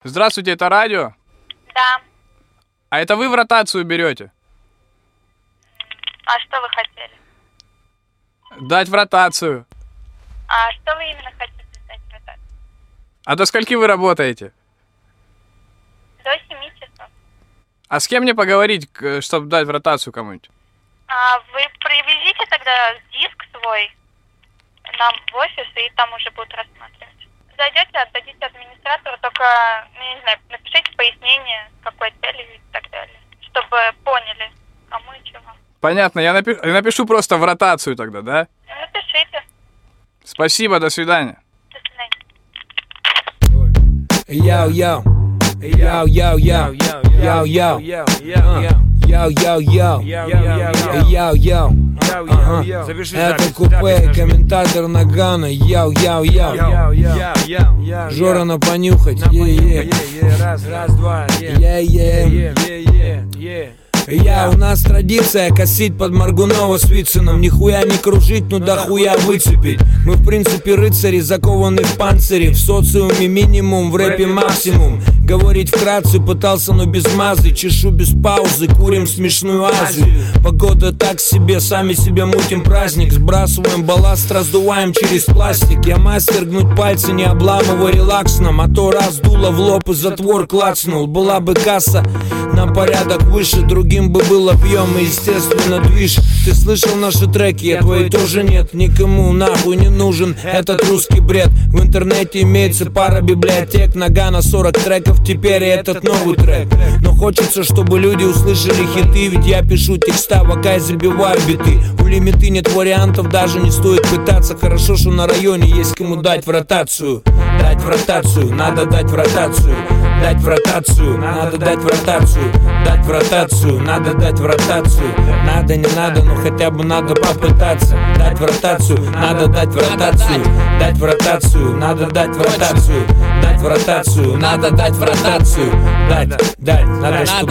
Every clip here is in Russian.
Здравствуйте, это радио? Да. А это вы в ротацию берете? А что вы хотели? Дать в ротацию. А что вы именно хотите сдать в ротацию? А до скольки вы работаете? До 7 часов. А с кем мне поговорить, чтобы дать в ротацию кому-нибудь? А вы привезите тогда диск свой нам в офис, и там уже будут рассматривать. Зайдете, отдадите администратору, только, не знаю, напишите пояснение, какой цели и так далее, чтобы поняли, кому и чего. Понятно, я напишу просто в ротацию тогда, да? Ну, напишите. Спасибо, до свидания. До свидания. Йоу-йоу, йоу-йоу-йоу, йоу-йоу, йоу-йоу-йоу, йоу-йоу. Это купе, комментатор Нагана, йоу-йоу-йоу. Жора на понюхать, е-е. Раз, два, е-е. У нас традиция косить под Моргунова с Вициным. Нихуя не кружить, ну да хуя выцепить. Мы в принципе рыцари, закованы в панцире. В социуме минимум, в рэпе максимум. Говорить вкратце пытался, но без мазы. Чешу без паузы, курим смешную Азию. Погода так себе, сами себе мутим праздник. Сбрасываем балласт, раздуваем через пластик. Я мастер гнуть пальцы, не обламывая релаксном. А то раз дуло в лоб и затвор клацнул. Была бы касса на порядок выше, другим бы был объем и, естественно, движ. Ты слышал наши треки, я твои тоже нет. Никому нахуй не нужен этот русский бред. В интернете имеется пара библиотек. Нагана 40 треков, теперь и этот новый трек. Но хочется, чтобы люди услышали хиты, ведь я пишу текста, пока я забиваю биты. У лимиты нет вариантов, даже не стоит пытаться. Хорошо, что на районе есть кому дать в ротацию. Дать в ротацию, надо дать в ротацию. Дать в ротацию, надо дать в ротацию. Дать в ротацию, надо дать в ротацию. Надо, не надо, но хотя бы надо попытаться. Дать в ротацию, надо дать в ротацию. Дать в ротацию, надо дать в ротацию. Дать в ротацию, надо дать в ротацию. Дать, надо, чтобы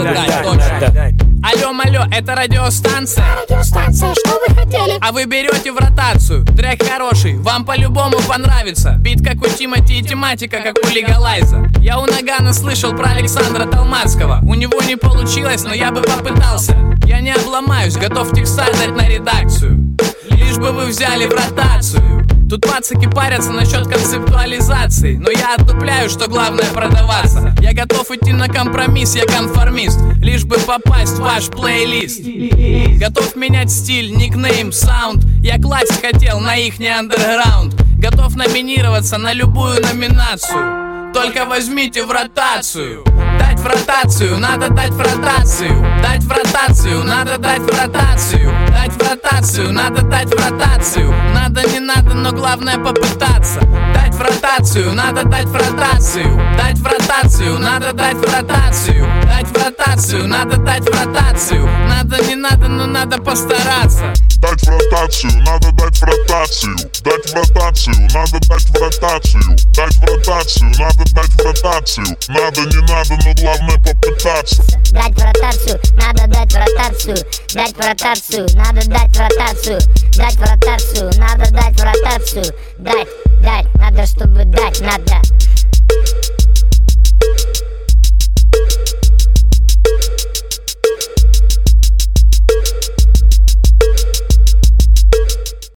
дать. Алло, это радиостанция? Радиостанция, что вы хотели? А вы берете в ротацию. Трек хороший, вам по-любому понравится. Бит как у Тимати и тематика как у Лигалайза. Я у Нагана слышал про Александра Толмацкого. У него не получилось, но я бы попытался. Я не обломаюсь, готов текста дать на редакцию. Лишь бы вы взяли в ротацию. Тут пацаки парятся насчет концептуализации, но я отдупляю, что главное продаваться. Я готов идти на компромисс, я конформист, лишь бы попасть в ваш плейлист. Готов менять стиль, никнейм, саунд. Я класть хотел на ихний андерграунд. Готов номинироваться на любую номинацию. Только возьмите в ротацию. Дать в ротацию, надо дать в ротацию. Дать в ротацию, надо дать в ротацию. Дать в ротацию, надо дать в ротацию. Надо, не надо, но главное попытаться. Дать в ротацию, надо дать в ротацию. Дать в ротацию, надо дать в ротацию. Дать в ротацию, надо дать в ротацию. Надо, не надо, но надо постараться. Дать в ротацию, надо дать в ротацию. Дать в ротацию, надо дать в ротацию. Дать в ротацию, надо дать в ротацию. Надо, не надо, но главное попытаться. Дать в ротацию, надо дать в ротацию. Дать в ротацию, надо дать в ротацию. Дать в ротацию, надо дать в ротацию. Дать, надо, чтобы дать, надо.